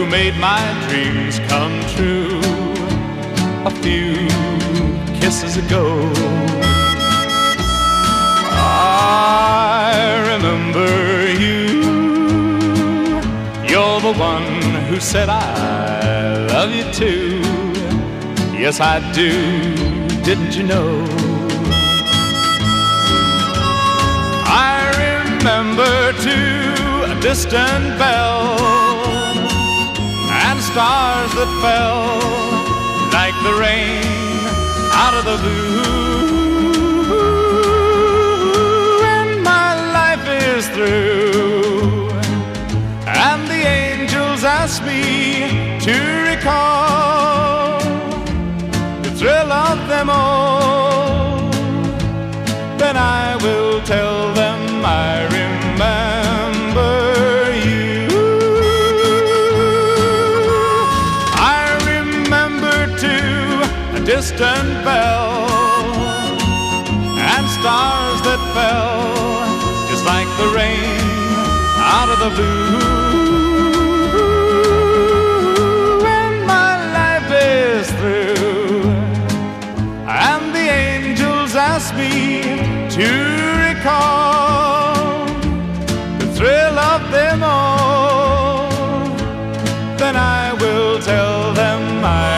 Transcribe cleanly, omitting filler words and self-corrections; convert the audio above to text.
who made my dreams come true a few kisses ago. I remember you. You're the one who said I love you too. Yes, I do, didn't you know? I remember too a distant bell and stars that fell like the rain out of the blue. And my life is through, and the angels ask me to recall the thrill of them all. Then I will tell them I remember you. I remember too a distant bell and stars that fell just like the rain out of the blue. When my life is through and the angels ask me to recall the thrill of them all, then I will tell them I